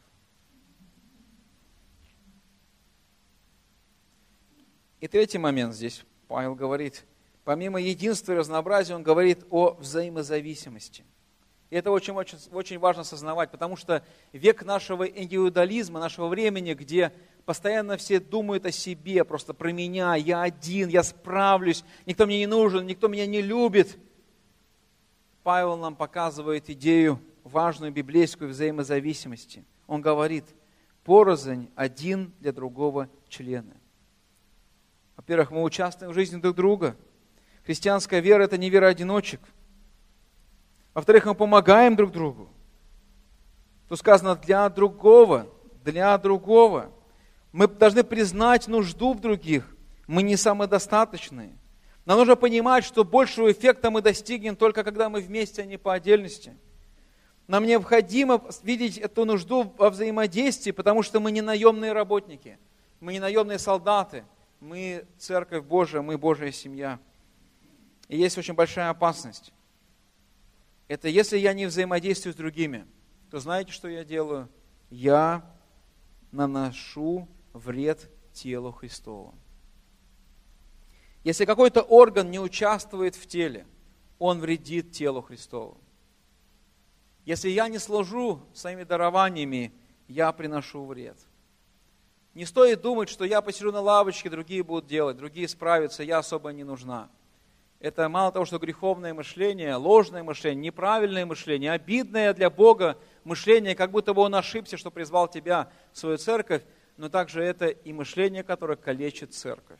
И третий момент здесь Павел говорит, помимо единства и разнообразия, он говорит о взаимозависимости. И это очень, очень, очень важно осознавать, потому что век нашего индивидуализма, нашего времени, где постоянно все думают о себе, просто про меня, я один, я справлюсь, никто мне не нужен, никто меня не любит. Павел нам показывает идею важную библейскую взаимозависимости. Он говорит, порознь один для другого члена. Во-первых, мы участвуем в жизни друг друга. Христианская вера – это не вера одиночек. Во-вторых, мы помогаем друг другу. Тут сказано для другого, для другого. Мы должны признать нужду в других. Мы не самодостаточные. Нам нужно понимать, что большего эффекта мы достигнем только когда мы вместе, а не по отдельности. Нам необходимо видеть эту нужду во взаимодействии, потому что мы не наемные работники, мы не наемные солдаты, мы Церковь Божия, мы Божья семья. И есть очень большая опасность. Это если я не взаимодействую с другими, то знаете, что я делаю? Я наношу вред телу Христову. Если какой-то орган не участвует в теле, он вредит телу Христову. Если я не служу своими дарованиями, я приношу вред. Не стоит думать, что я посижу на лавочке, другие будут делать, другие справятся, я особо не нужна. Это мало того, что греховное мышление, ложное мышление, неправильное мышление, обидное для Бога мышление, как будто бы Он ошибся, что призвал тебя в свою церковь, но также это и мышление, которое калечит церковь.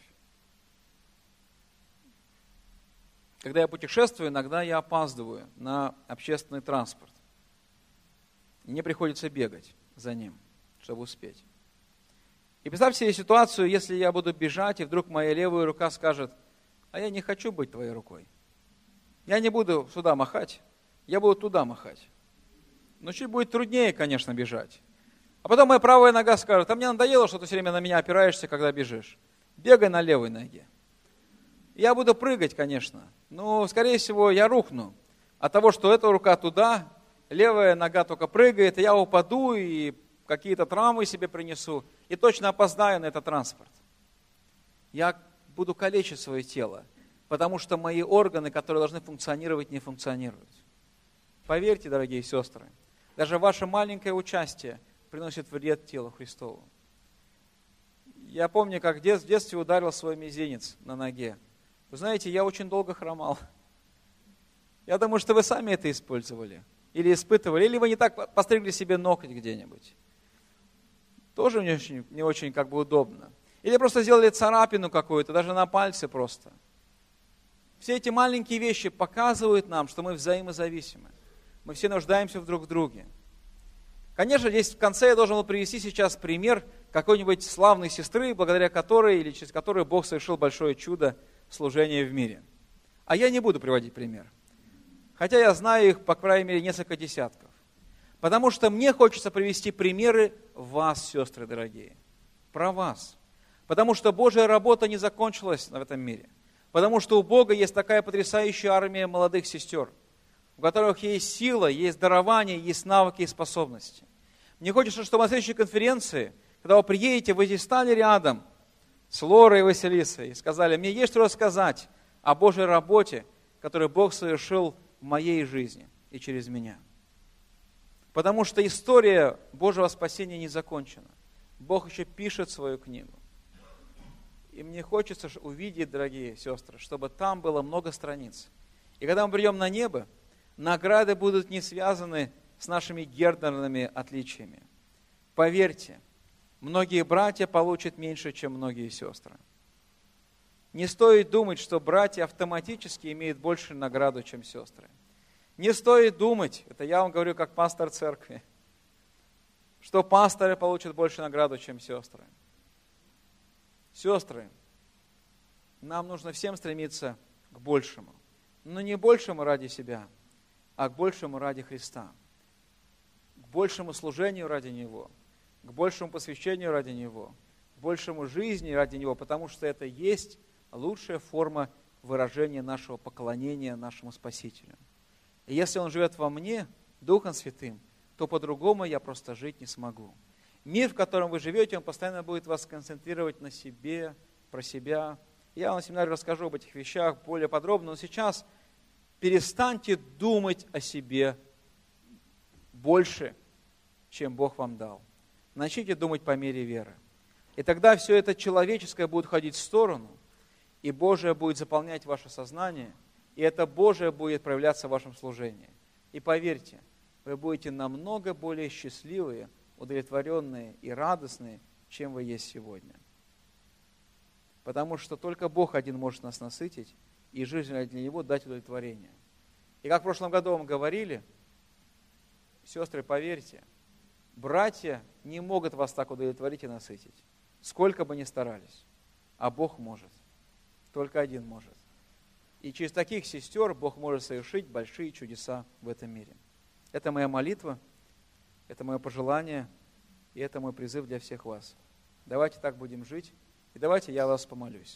Когда я путешествую, иногда я опаздываю на общественный транспорт. И мне приходится бегать за ним, чтобы успеть. И представьте себе ситуацию, если я буду бежать, и вдруг моя левая рука скажет, а я не хочу быть твоей рукой. Я не буду сюда махать, я буду туда махать. Но чуть будет труднее, конечно, бежать. А потом моя правая нога скажет, а мне надоело, что ты все время на меня опираешься, когда бежишь. Бегай на левой ноге. Я буду прыгать, конечно, но, скорее всего, я рухну от того, что эта рука туда, левая нога только прыгает, и я упаду, и какие-то травмы себе принесу, и точно опоздаю на этот транспорт. Я буду калечить свое тело, потому что мои органы, которые должны функционировать, не функционируют. Поверьте, дорогие сестры, даже ваше маленькое участие приносит вред телу Христову. Я помню, как в детстве ударил свой мизинец на ноге. Вы знаете, я очень долго хромал. Я думаю, что вы сами это использовали. Или испытывали, или вы не так постригли себе ноготь где-нибудь. тоже не очень, не очень как бы удобно. Или просто сделали царапину какую-то, даже на пальце просто. Все эти маленькие вещи показывают нам, что мы взаимозависимы. Мы все нуждаемся друг в друге. Конечно, здесь в конце я должен был привести сейчас пример какой-нибудь славной сестры, благодаря которой или через которую Бог совершил большое чудо служения в мире. А я не буду приводить пример. Хотя я знаю их, по крайней мере, несколько десятков. Потому что мне хочется привести примеры вас, сестры дорогие. Про вас. Потому что Божья работа не закончилась в этом мире. Потому что у Бога есть такая потрясающая армия молодых сестер, у которых есть сила, есть дарование, есть навыки и способности. Мне хочется, чтобы на следующей конференции, когда вы приедете, вы здесь стали рядом с Лорой и Василисой и сказали: мне есть что рассказать о Божьей работе, которую Бог совершил в моей жизни и через меня. Потому что история Божьего спасения не закончена. Бог еще пишет свою книгу. И мне хочется увидеть, дорогие сестры, чтобы там было много страниц. И когда мы придем на небо, награды будут не связаны с нашими гендерными отличиями. Поверьте, многие братья получат меньше, чем многие сестры. Не стоит думать, что братья автоматически имеют больше награду, чем сестры. Не стоит думать, это я вам говорю как пастор церкви, что пасторы получат больше награду, чем сестры. Сестры, нам нужно всем стремиться к большему. Но не большему ради себя, а к большему ради Христа. К большему служению ради Него, к большему посвящению ради Него, к большему жизни ради Него, потому что это есть лучшая форма выражения нашего поклонения нашему Спасителю. И если Он живет во мне, Духом Святым, то по-другому я просто жить не смогу. Мир, в котором вы живете, он постоянно будет вас концентрировать на себе, про себя. Я вам на семинаре расскажу об этих вещах более подробно, но сейчас перестаньте думать о себе больше, чем Бог вам дал. Начните думать по мере веры. И тогда все это человеческое будет ходить в сторону, и Божие будет заполнять ваше сознание, и это Божие будет проявляться в вашем служении. И поверьте, вы будете намного более счастливые, удовлетворенные и радостные, чем вы есть сегодня. Потому что только Бог один может нас насытить, и жизнь для Него дать удовлетворение. И как в прошлом году вам говорили, сестры, поверьте, братья не могут вас так удовлетворить и насытить, сколько бы ни старались, а Бог может. Только один может. И через таких сестер Бог может совершить большие чудеса в этом мире. Это моя молитва, это мое пожелание, и это мой призыв для всех вас. Давайте так будем жить, и давайте я вас помолюсь.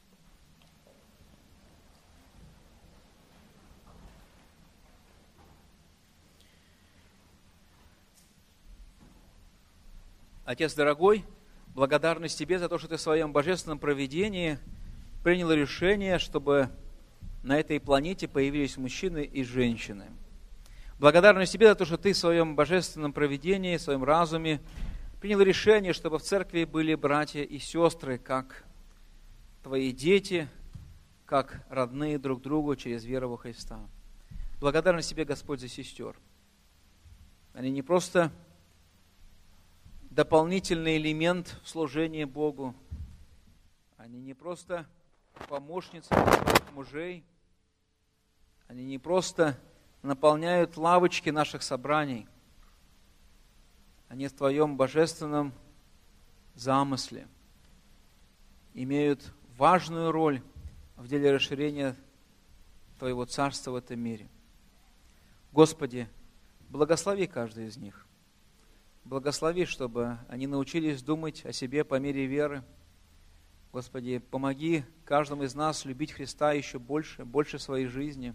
Отец дорогой, благодарность Тебе за то, что Ты в Своем божественном провидении принял решение, чтобы на этой планете появились мужчины и женщины. Благодарность Тебе за то, что Ты в Своем божественном провидении, в Своем разуме принял решение, чтобы в церкви были братья и сестры, как Твои дети, как родные друг другу через веру во Христа. Благодарность Тебе, Господь, за сестер. Они не просто дополнительный элемент в служении Богу, они не просто помощницы своих мужей, они не просто наполняют лавочки наших собраний, они в Твоем божественном замысле имеют важную роль в деле расширения Твоего Царства в этом мире. Господи, благослови каждого из них. Благослови, чтобы они научились думать о себе по мере веры. Господи, помоги каждому из нас любить Христа еще больше, больше своей жизни.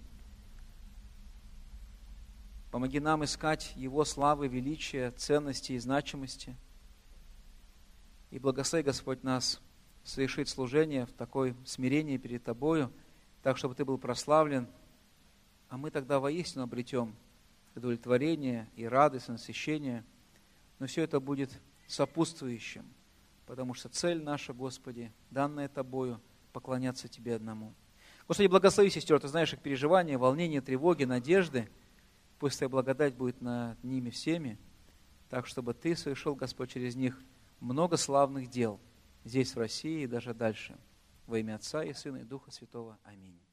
Помоги нам искать Его славы, величия, ценности и значимости. И благослови, Господь, нас совершить служение в такое смирении перед Тобою, так, чтобы Ты был прославлен, а мы тогда воистину обретем удовлетворение и радость, и насыщение. Но все это будет сопутствующим, потому что цель наша, Господи, данная Тобою, поклоняться Тебе одному. Господи, благослови сестер, Ты знаешь их переживания, волнения, тревоги, надежды. Пусть Твоя благодать будет над ними всеми, так, чтобы Ты совершил, Господь, через них много славных дел здесь, в России, и даже дальше. Во имя Отца и Сына и Духа Святого. Аминь.